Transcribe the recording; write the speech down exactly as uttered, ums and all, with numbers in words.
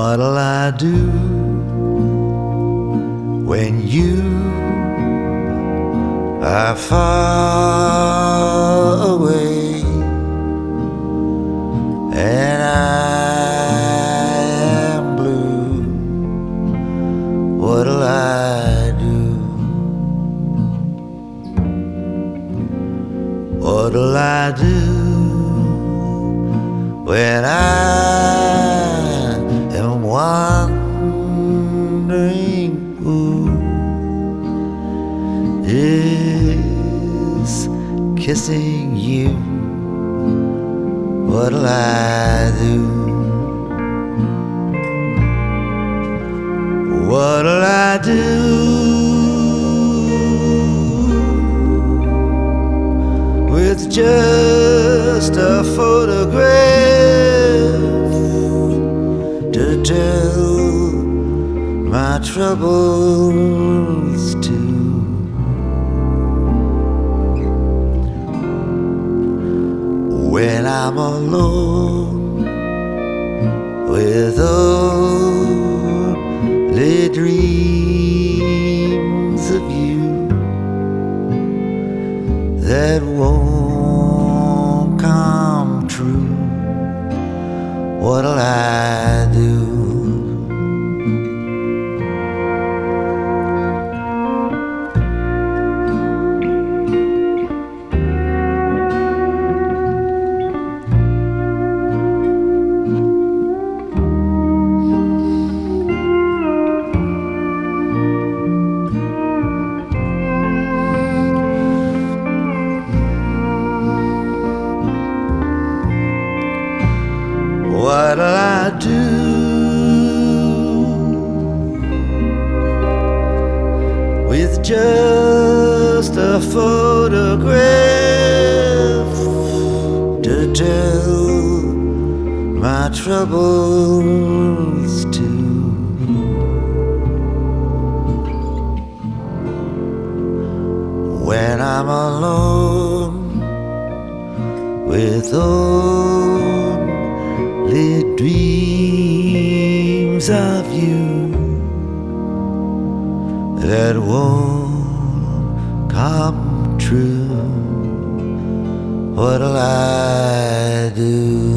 What'll I do when you are far away and I am blue? What'll I do? What'll I do when I am wondering who is kissing you? What'll I do? What'll I do with just a photograph to tell my troubles to? When I'm alone with only dreams of you that won't come true, what'll I do? What'll I do with just a photograph to tell my troubles to? When I'm alone with only dreams of you that won't come true, what'll I do?